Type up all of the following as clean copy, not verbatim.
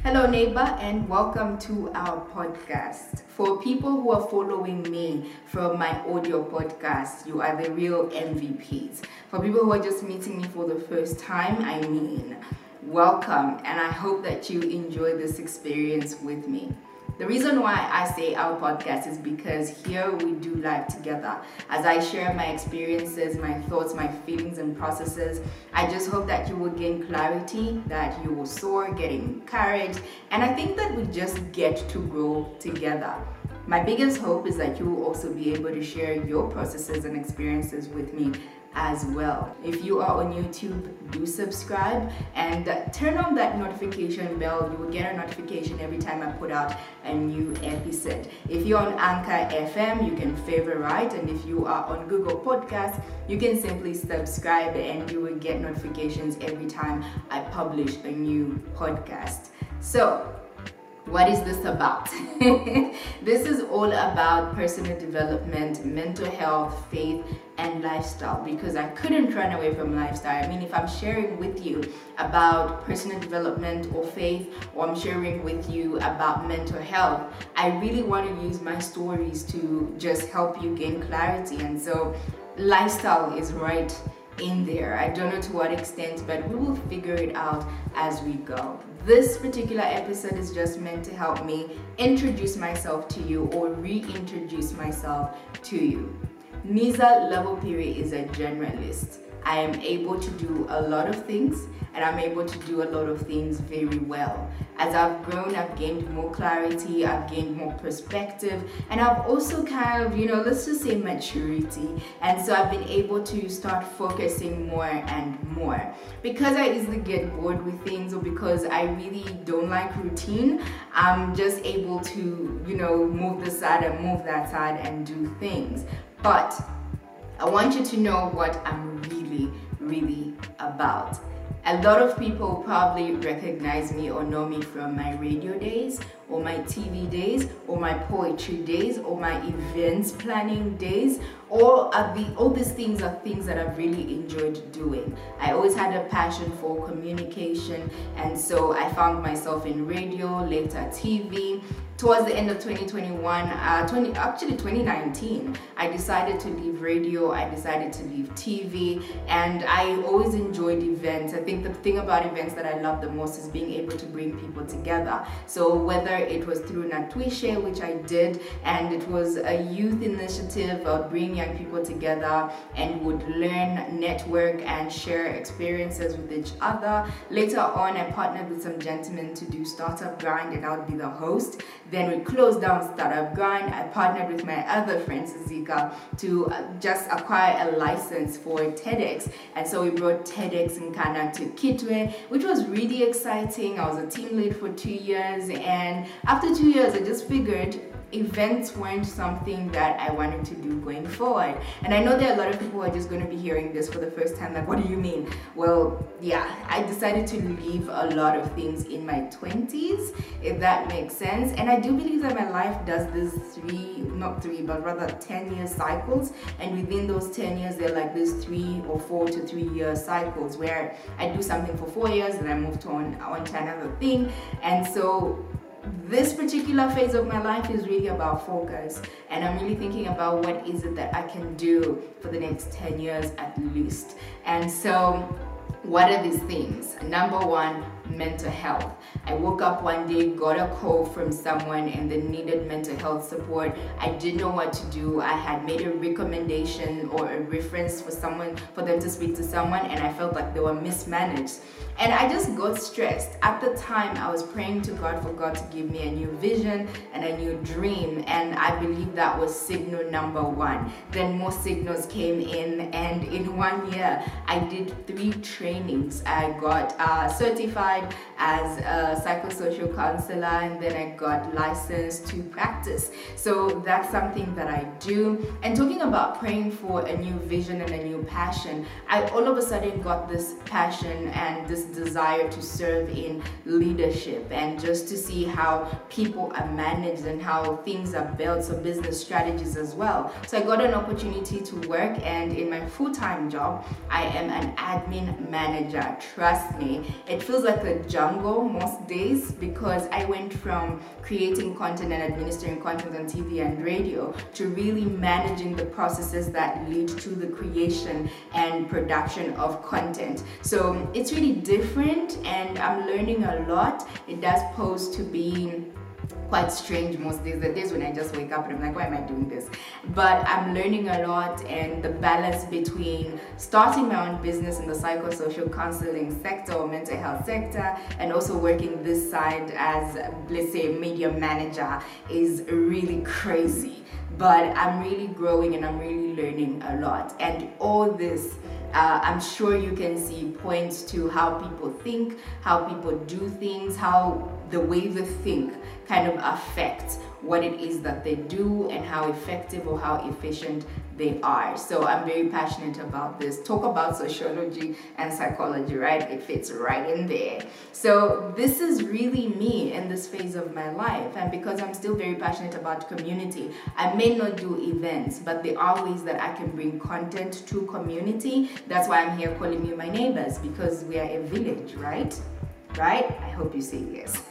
Hello, neighbor, and welcome to our podcast. For people who are following me from my audio podcast, you are the real MVPs. For people who are just meeting me for the first time, welcome, and I hope that you enjoy this experience with me. The reason why I say our podcast is because here we do life together. As I share my experiences, my thoughts, my feelings and processes, I just hope that you will gain clarity, that you will soar, get encouraged, and I think that we just get to grow together. My biggest hope is that you will also be able to share your processes and experiences with me as well. If you are on YouTube, do subscribe and turn on that notification bell. You will get a notification every time I put out a new episode. If you're on Anchor FM, you can favorite, and if you are on Google Podcasts, you can simply subscribe and you will get notifications every time I publish a new podcast. So, what is this about? This is all about personal development, mental health, faith, and lifestyle, because I couldn't run away from lifestyle. I mean, if I'm sharing with you about personal development or faith, or I'm sharing with you about mental health, I really want to use my stories to just help you gain clarity. And so lifestyle is right in there. I don't know to what extent, but we will figure it out as we go. This particular episode is just meant to help me introduce myself to you or reintroduce myself to you. Niza Lovopiri is a generalist. I am able to do a lot of things, and I'm able to do a lot of things very well. As I've grown, I've gained more clarity, I've gained more perspective, and I've also kind of, let's just say maturity. And so I've been able to start focusing more and more. Because I easily get bored with things, or because I really don't like routine, I'm just able to, move this side and move that side and do things. But I want you to know what I'm really about. A lot of people probably recognize me or know me from my radio days, or my TV days, or my poetry days, or my events planning days, or all these things are things that I've really enjoyed doing. I always had a passion for communication, and so I found myself in radio, later TV. Towards the end of 2019, I decided to leave radio, I decided to leave TV, and I always enjoyed events. I think the thing about events that I love the most is being able to bring people together. So whether it was through Natwishe, which I did, and it was a youth initiative of bringing young people together and would learn, network, and share experiences with each other. Later on, I partnered with some gentlemen to do Startup Grind, and I would be the host. Then we closed down Startup Grind. I partnered with my other friend, Zika, to just acquire a license for TEDx. And so we brought TEDx in Ghana to Kitwe, which was really exciting. I was a team lead for 2 years. And after 2 years, I just figured events weren't something that I wanted to do going forward. And I know there are a lot of people who are just going to be hearing this for the first time, like, what do you mean? Well, yeah, I decided to leave a lot of things in my 20s, if that makes sense. And I do believe that my life does this 10-year cycles. And within those 10 years, there are like these 3 or 4 to 3 year cycles where I do something for 4 years and I move on to another thing. And so this particular phase of my life is really about focus, and I'm really thinking about what is it that I can do for the next 10 years at least. And so what are these things? Number one, mental health. I woke up one day, got a call from someone, and they needed mental health support. I didn't know what to do. I had made a recommendation or a reference for them to speak to someone, and I felt like they were mismanaged. And I just got stressed. At the time, I was praying to God for God to give me a new vision and a new dream, and I believe that was signal number one. Then more signals came in, and in 1 year, I did 3 trainings. I got certified as a psychosocial counselor, and then I got licensed to practice. So that's something that I do. And talking about praying for a new vision and a new passion, I all of a sudden got this passion and this desire to serve in leadership, and just to see how people are managed and how things are built, so business strategies as well. So I got an opportunity to work, and in my full-time job, I am an admin manager. Trust me, it feels like a jungle most days because I went from creating content and administering content on TV and radio to really managing the processes that lead to the creation and production of content. So it's really different and I'm learning a lot. It does pose to be quite strange most days. The days when I just wake up and I'm like, why am I doing this? But I'm learning a lot, and the balance between starting my own business in the psychosocial counseling sector or mental health sector and also working this side as, let's say, a media manager is really crazy. But I'm really growing and I'm really learning a lot. And all this, I'm sure you can see, points to how people think, how people do things, how the way they think kind of affects what it is that they do and how effective or how efficient they are. So I'm very passionate about this. Talk about sociology and psychology, right? It fits right in there. So this is really me in this phase of my life. And because I'm still very passionate about community, I may not do events, but there are ways that I can bring content to community. That's why I'm here calling you my neighbors, because we are a village, right? Right? I hope you say yes.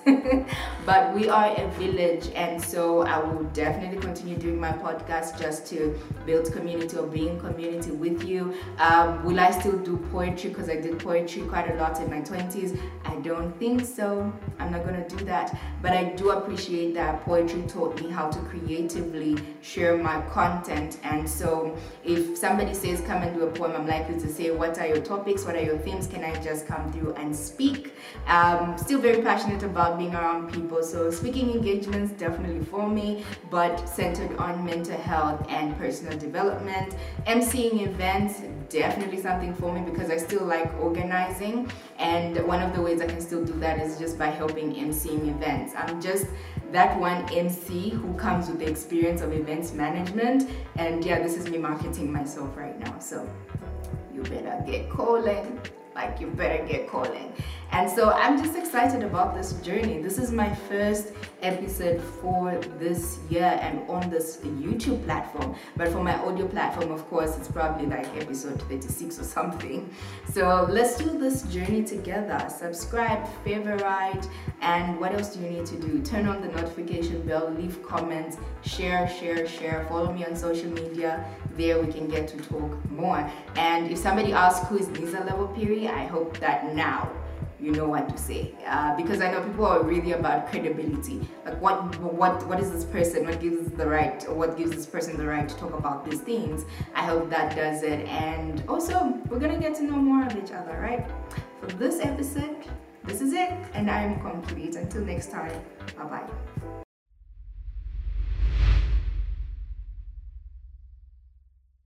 But we are a village, and so I will definitely continue doing my podcast just to build community or be in community with you. Will I still do poetry? Because I did poetry quite a lot in my 20s. I don't think so. I'm not going to do that. But I do appreciate that poetry taught me how to creatively share my content. And so if somebody says come and do a poem, I'm likely to say, what are your topics? What are your themes? Can I just come through and speak? Still very passionate about being around people, so speaking engagements definitely for me, but centered on mental health and personal development. MCing events, definitely something for me because I still like organizing, and one of the ways I can still do that is just by helping MCing events. I'm just that one MC who comes with the experience of events management, and yeah, this is me marketing myself right now, so you better get calling. Like, you better get calling. And so I'm just excited about this journey. This is my first episode for this year and on this YouTube platform. But for my audio platform, of course, it's probably like episode 36 or something. So let's do this journey together. Subscribe, favorite, and what else do you need to do? Turn on the notification bell, leave comments, share. Follow me on social media. There we can get to talk more. And if somebody asks who is Niza Levopiri, I hope that now you know what to say, because I know people are really about credibility. Like, what is this person? What gives this person the right to talk about these things? I hope that does it. And also, we're gonna get to know more of each other, right? For this episode, this is it, and I am complete. Until next time, bye bye.